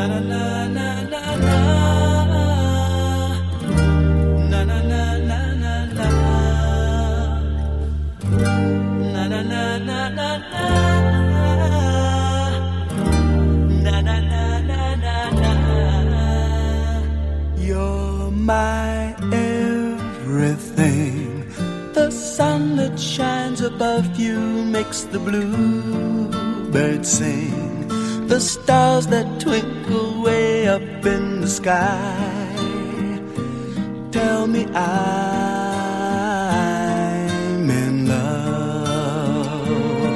You're my everything. The sun that shines above you makes the bluebirds sing. The stars that twinkle way up in the sky tell me I'm in love.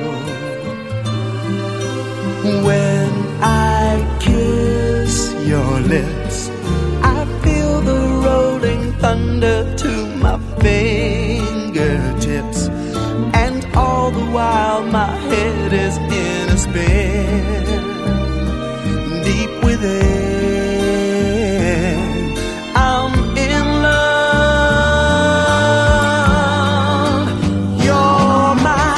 When I kiss your lips, I feel the rolling thunder to my fingertips, and all the while my head is in a spin. Deep within, I'm in love. You're my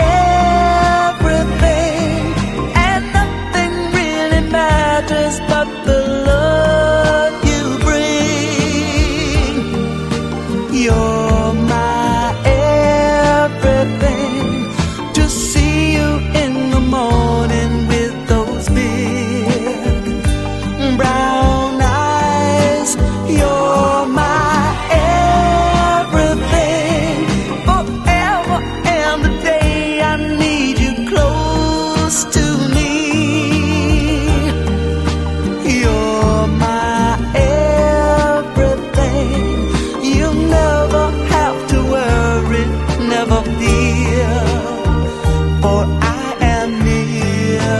everything, and nothing really matters but the love you bring. You're my everything. To see you in the morning with those big brown eyes. You're my everything. Forever and the day I need you close to me. You're my everything. You never have to worry, never fear, for I am near.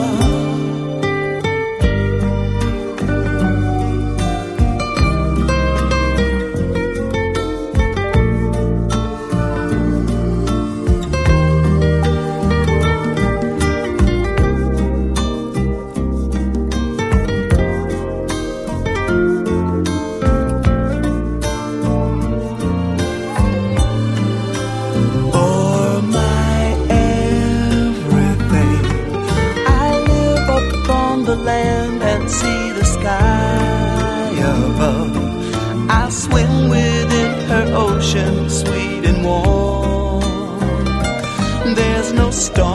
For my everything, I live upon the land and see the sky above. I swim within her ocean, sweet and warm. There's no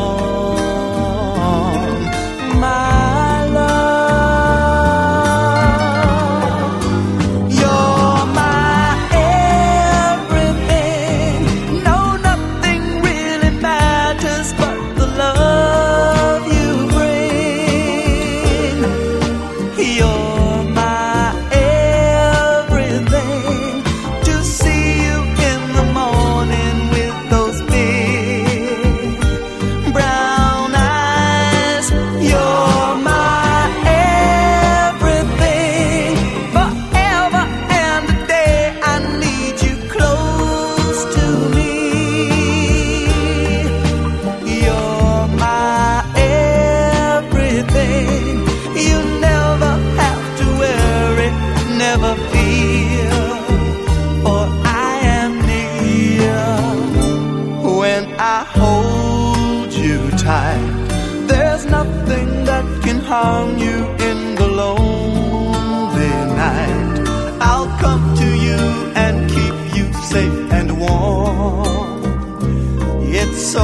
storm, my love. You're my everything. No, nothing really matters but the love you bring. You're my everything. To see you in the morning with those big brown eyes. You're my everything. Forever and a day I need you close to me. You're my everything. You never have to worry, never fear, for I am near. When I hold you tight, there's nothing that can harm you in the lonely night. I'll come to you and keep you safe and warm. It's so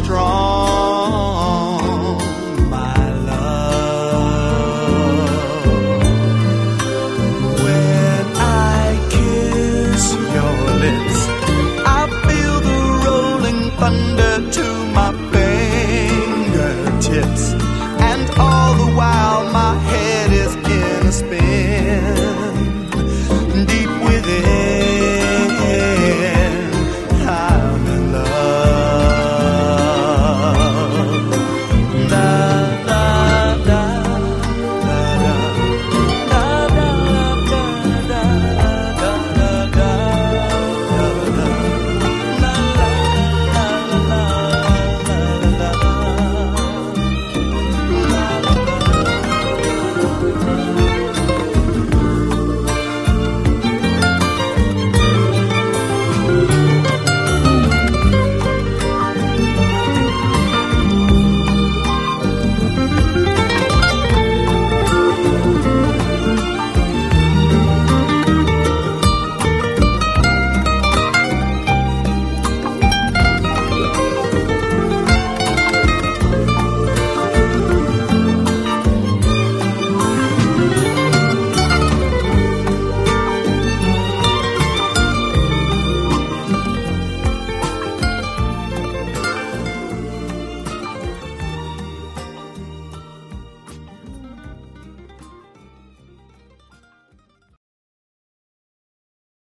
strong, my love. When I kiss your lips, I feel the rolling thunder to my fingertips,